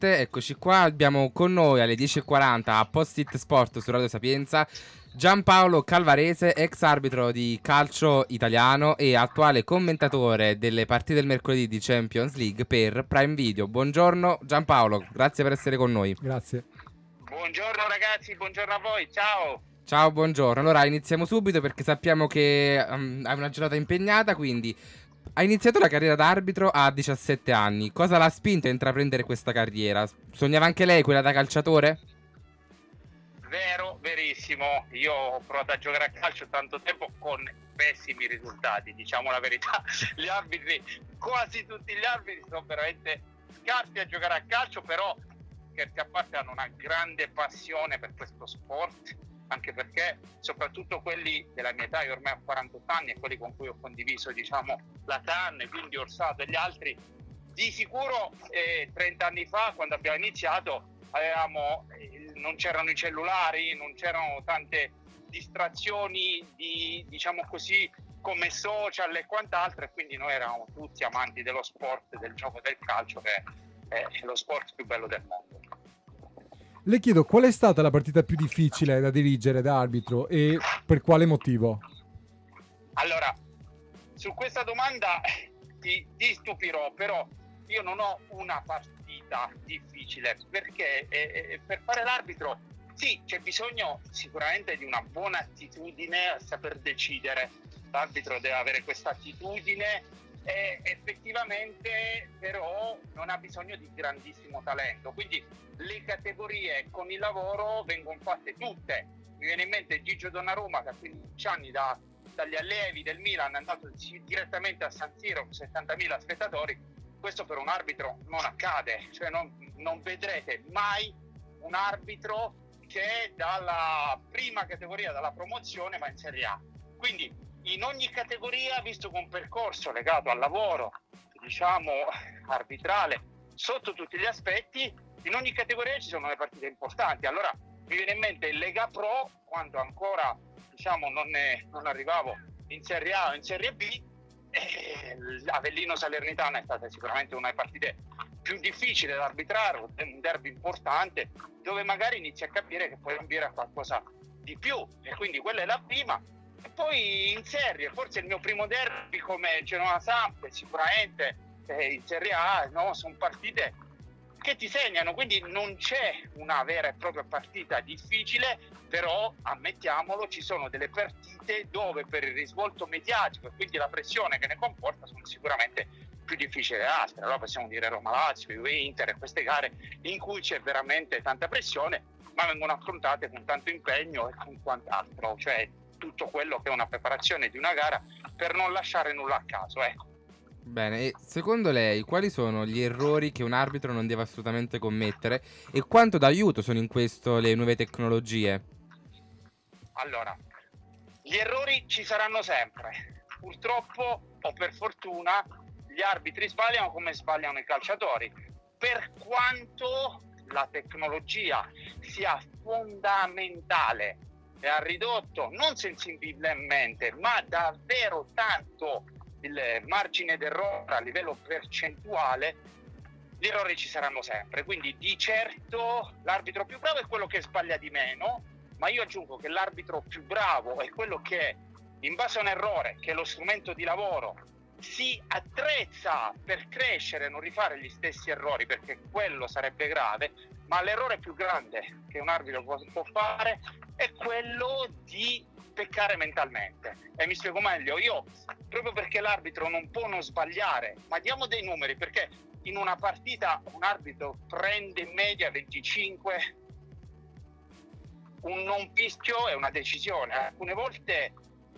7, eccoci qua, abbiamo con noi alle 10:40 a Post-it Sport su Radio Sapienza Giampaolo Calvarese, ex arbitro di calcio italiano e attuale commentatore delle partite del mercoledì di Champions League per Prime Video. Buongiorno Giampaolo, grazie per essere con noi. Grazie. Buongiorno ragazzi, buongiorno a voi, ciao. Ciao, buongiorno. Allora iniziamo subito perché sappiamo che hai una giornata impegnata, quindi hai iniziato la carriera d'arbitro a 17 anni. Cosa l'ha spinto a intraprendere questa carriera? Sognava anche lei quella da calciatore? Vero, verissimo. Io ho provato a giocare a calcio tanto tempo con pessimi risultati, diciamo la verità. Gli arbitri, quasi tutti gli arbitri sono veramente scarsi a giocare a calcio, però scherzi a parte hanno una grande passione per questo sport, anche perché soprattutto quelli della mia età, io ormai ho 48 anni, e quelli con cui ho condiviso, diciamo, la TAN, quindi Orsato e gli altri, di sicuro 30 anni fa, quando abbiamo iniziato, non c'erano i cellulari, non c'erano tante distrazioni di, diciamo così, come social e quant'altro, e quindi noi eravamo tutti amanti dello sport, del gioco del calcio, che è lo sport più bello del mondo. Le chiedo qual è stata la partita più difficile da dirigere da arbitro e per quale motivo? Allora, su questa domanda ti stupirò, però io non ho una partita difficile, perché per fare l'arbitro sì, c'è bisogno sicuramente di una buona attitudine a saper decidere. L'arbitro deve avere questa attitudine e effettivamente però non ha bisogno di grandissimo talento, quindi le categorie con il lavoro vengono fatte tutte. Mi viene in mente Gigio Donnarumma, che ha 15 anni dagli allievi del Milan è andato direttamente a San Siro con 70.000 spettatori. Questo per un arbitro non accade, cioè non vedrete mai un arbitro che dalla prima categoria, dalla promozione, va in Serie A. Quindi in ogni categoria, visto che un percorso legato al lavoro, diciamo, arbitrale, sotto tutti gli aspetti, in ogni categoria ci sono le partite importanti. Allora mi viene in mente il Lega Pro, quando ancora, diciamo, non arrivavo in Serie A o in Serie B, Avellino Salernitana è stata sicuramente una delle partite più difficili da arbitrare, un derby importante, dove magari inizi a capire che puoi ambire a qualcosa di più, e quindi quella è la prima. E poi in Serie, forse il mio primo derby come Genoa-Samp, sicuramente in Serie A, no? Sono partite che ti segnano, quindi non c'è una vera e propria partita difficile, però ammettiamolo, ci sono delle partite dove per il risvolto mediatico e quindi la pressione che ne comporta sono sicuramente più difficili di altre. Allora possiamo dire Roma-Lazio, Juve-Inter e queste gare in cui c'è veramente tanta pressione, ma vengono affrontate con tanto impegno e con quant'altro, cioè tutto quello che è una preparazione di una gara per non lasciare nulla a caso, ecco. Bene, e secondo lei quali sono gli errori che un arbitro non deve assolutamente commettere e quanto d'aiuto sono in questo le nuove tecnologie? Allora, gli errori ci saranno sempre. Purtroppo o per fortuna gli arbitri sbagliano come sbagliano i calciatori. Per quanto la tecnologia sia fondamentale e ha ridotto non sensibilmente, ma davvero tanto il margine d'errore a livello percentuale, gli errori ci saranno sempre. Quindi di certo l'arbitro più bravo è quello che sbaglia di meno, ma io aggiungo che l'arbitro più bravo è quello che, in base a un errore, che è lo strumento di lavoro, si attrezza per crescere e non rifare gli stessi errori, perché quello sarebbe grave. Ma l'errore più grande che un arbitro può fare è quello di peccare mentalmente. E mi spiego meglio, io proprio perché l'arbitro non può non sbagliare, ma diamo dei numeri, perché in una partita un arbitro prende in media 25, un non fischio è una decisione, alcune volte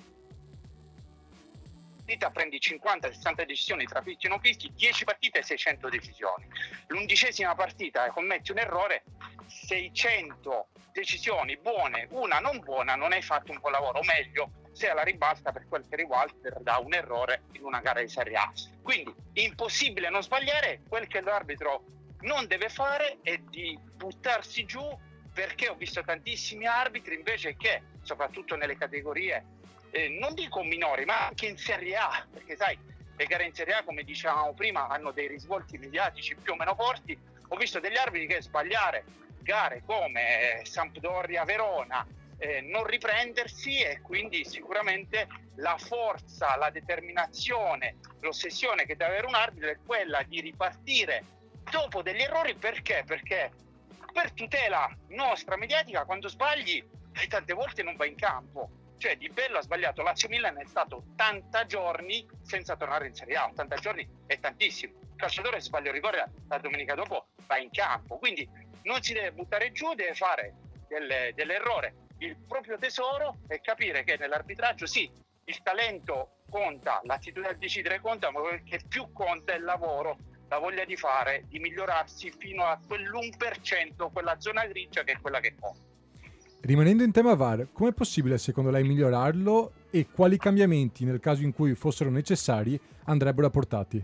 prendi 50-60 decisioni tra fischi e non fischi, 10 partite e 600 decisioni. L'11ª partita commetti un errore, 600 decisioni buone, una non buona, non hai fatto un buon lavoro, o meglio, sei alla ribalta per quel che riguarda un errore in una gara di Serie A. Quindi impossibile non sbagliare. Quel che l'arbitro non deve fare è di buttarsi giù, perché ho visto tantissimi arbitri invece che, soprattutto nelle categorie non dico minori, ma anche in Serie A, perché sai, le gare in Serie A, come dicevamo prima, hanno dei risvolti mediatici più o meno forti. ho visto degli arbitri che sbagliare gare come Sampdoria-Verona, non riprendersi, e quindi sicuramente la forza, la determinazione, l'ossessione che deve avere un arbitro è quella di ripartire dopo degli errori. Perché? Perché per tutela nostra mediatica, quando sbagli tante volte non vai in campo. Cioè Di Bello ha sbagliato, Lazio Milan è stato 80 giorni senza tornare in Serie A. 80 giorni è tantissimo. Il calciatore, se sbaglia rigore, la domenica dopo va in campo, quindi non si deve buttare giù, deve fare dell'errore il proprio tesoro e capire che nell'arbitraggio sì, il talento conta, l'attitudine a decidere conta, ma quello che più conta è il lavoro, la voglia di fare, di migliorarsi fino a quell'1%, quella zona grigia che è quella che conta. Rimanendo in tema VAR, com'è possibile secondo lei migliorarlo e quali cambiamenti, nel caso in cui fossero necessari, andrebbero apportati?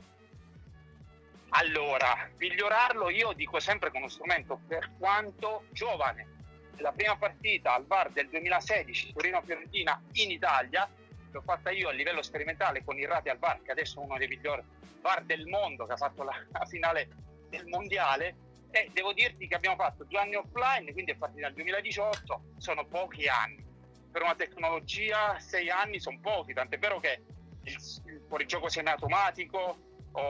Allora, migliorarlo io dico sempre con uno strumento per quanto giovane. La prima partita al VAR del 2016, Torino-Fiorentina in Italia, l'ho fatta io a livello sperimentale con Irrati al VAR, che adesso è uno dei migliori VAR del mondo, che ha fatto la finale del mondiale, e devo dirti che abbiamo fatto 2 anni offline, quindi è partita nel 2018, sono pochi anni. Per una tecnologia 6 anni sono pochi, tant'è vero che il fuorigioco semiautomatico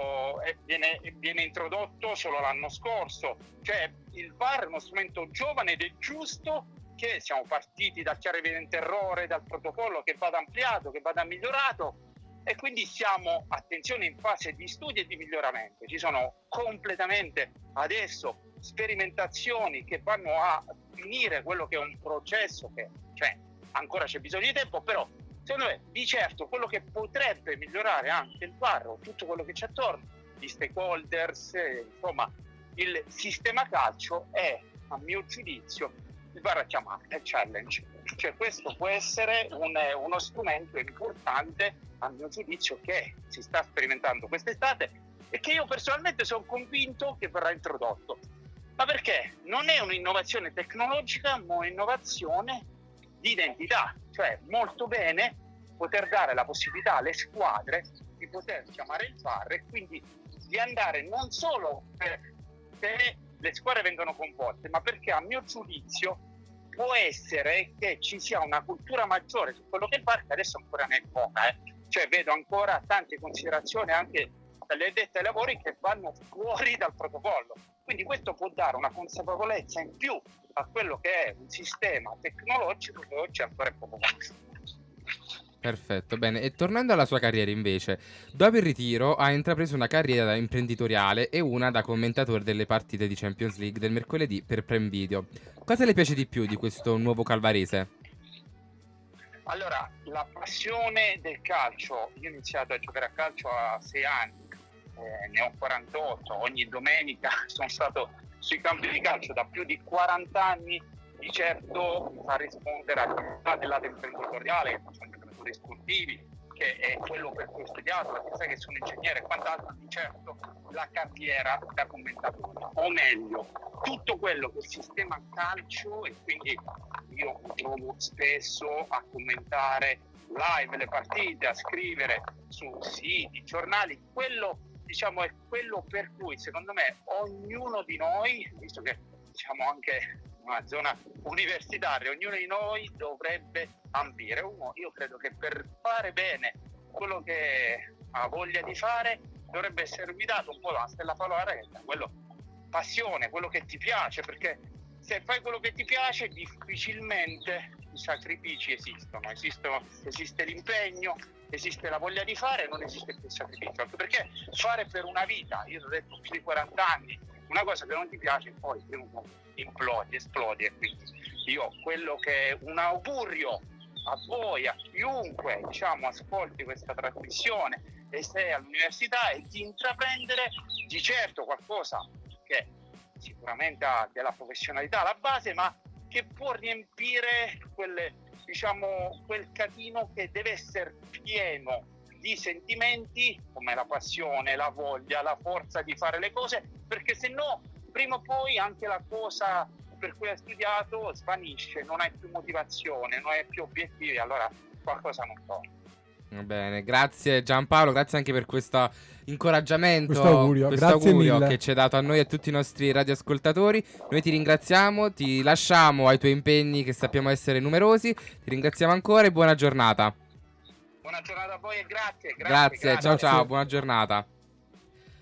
viene introdotto solo l'anno scorso. Cioè il VAR è uno strumento giovane ed è giusto che siamo partiti dal chiaro evidente errore, dal protocollo che vada ampliato, che vada migliorato, e quindi siamo, attenzione, in fase di studio e di miglioramento. Ci sono completamente adesso sperimentazioni che vanno a finire quello che è un processo che, cioè, ancora c'è bisogno di tempo, però secondo me di certo quello che potrebbe migliorare anche il VAR o tutto quello che c'è attorno, gli stakeholders, insomma il sistema calcio, è, a mio giudizio, il VAR a chiamare il challenge. Cioè questo può essere uno strumento importante, a mio giudizio, che si sta sperimentando quest'estate e che io personalmente sono convinto che verrà introdotto. Ma perché? Non è un'innovazione tecnologica, ma un'innovazione di identità. Cioè molto bene poter dare la possibilità alle squadre di poter chiamare il VAR e quindi di andare non solo perché le squadre vengono composte, ma perché a mio giudizio può essere che ci sia una cultura maggiore su quello che è il VAR, che adesso ancora ne è poca. Cioè vedo ancora tante considerazioni anche dalle addetti ai lavori che vanno fuori dal protocollo. Quindi questo può dare una consapevolezza in più a quello che è un sistema tecnologico che oggi ancora è poco conosciuto. Perfetto, bene. E tornando alla sua carriera invece, dopo il ritiro ha intrapreso una carriera da imprenditoriale e una da commentatore delle partite di Champions League del mercoledì per Prime Video. Cosa le piace di più di questo nuovo calvarese? Allora, la passione del calcio. Io ho iniziato a giocare a calcio a 6 anni, ne ho 48, ogni domenica sono stato sui campi di calcio da più di 40 anni, di certo mi fa rispondere all'attività del lato imprenditoriale, che faccio imprenditori sportivi, che è quello per cui ho studiato, perché sai che sono ingegnere e quant'altro, di certo la carriera da commentatore, o meglio, tutto quello che è il sistema calcio, e quindi io mi trovo spesso a commentare live le partite, a scrivere su siti, giornali, quello diciamo è quello per cui secondo me ognuno di noi, visto che siamo anche una zona universitaria, ognuno di noi dovrebbe ambire. Io credo che per fare bene quello che ha voglia di fare dovrebbe essere guidato un po' da una stella polare, che è quello passione, quello che ti piace, perché se fai quello che ti piace difficilmente i sacrifici esistono, esiste l'impegno, esiste la voglia di fare, non esiste più il sacrificio, anche perché fare per una vita, io ho detto più di 40 anni, una cosa che non ti piace poi implodi, esplodi. E quindi io quello che è un augurio a voi, a chiunque ascolti questa trasmissione e sei all'università, è di intraprendere di certo qualcosa che sicuramente ha della professionalità alla base, ma che può riempire quel catino che deve essere pieno di sentimenti come la passione, la voglia, la forza di fare le cose, perché se no prima o poi anche la cosa per cui hai studiato svanisce, non hai più motivazione, non hai più obiettivi, allora qualcosa non torna. Va bene, grazie Giampaolo, grazie anche per questo incoraggiamento, Questo augurio, questo grazie augurio mille. che ci hai dato a noi e a tutti i nostri radioascoltatori. Noi ti ringraziamo, ti lasciamo ai tuoi impegni che sappiamo essere numerosi. Ti ringraziamo ancora e buona giornata. Buona giornata a voi e grazie. Grazie, ciao Grazie. ciao, buona giornata.